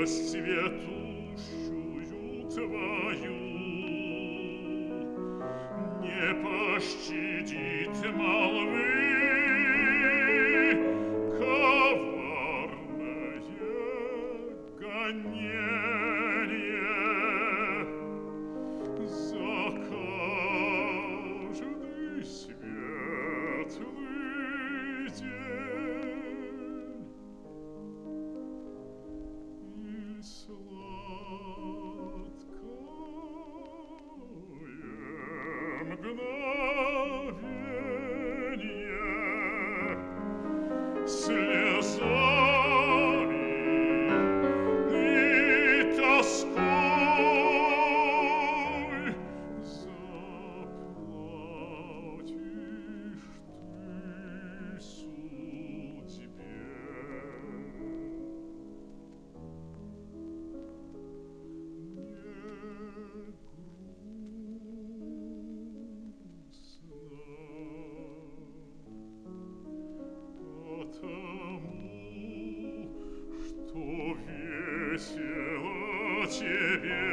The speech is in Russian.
расцветущую твою не пощадит молвы коварное гонение за каждый светлый день и сладкое мгновение слезами и тоской заплатишь ты судьбе. Потому что весело тебе